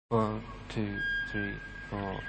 1, 2, 3, 4.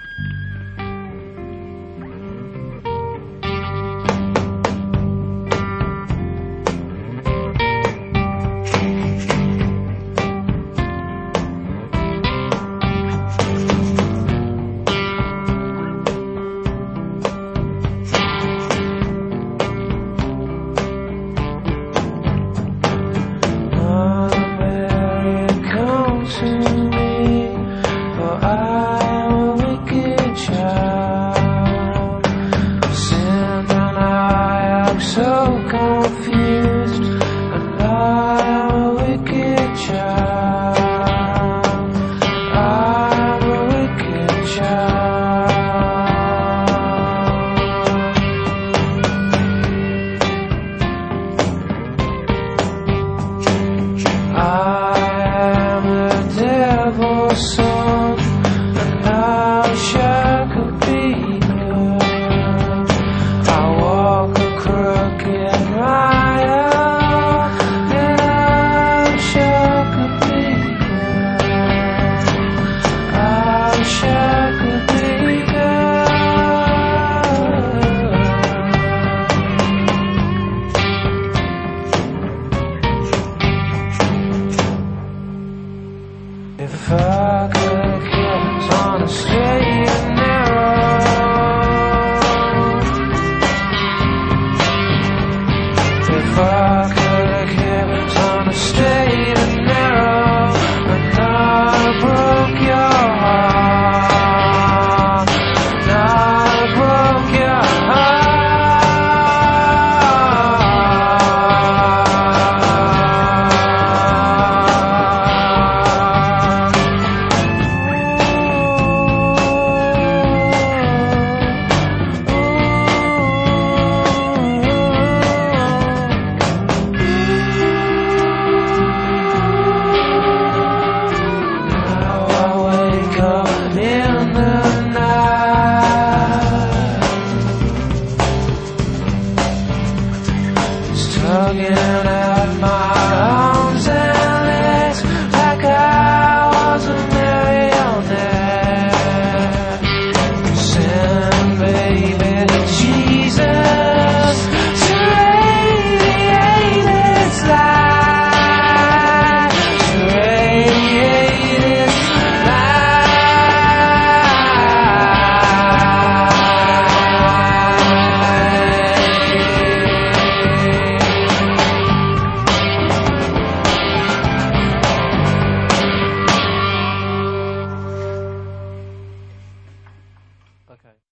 So confused, and I'm a wicked child. I'm a wicked child. I am a devil's son, and I wish I could be good. I walk crooked rider, and I wish I could be good. I wish I could be good. If I could get on a straight and narrow, if I could have kept on a straight and narrow, and not broke your heart, not broke your heart. In the night, it's tugging at my arms and legs like I was a marionette. Send baby to Jesus to radiate its light, to radiate its light. Okay.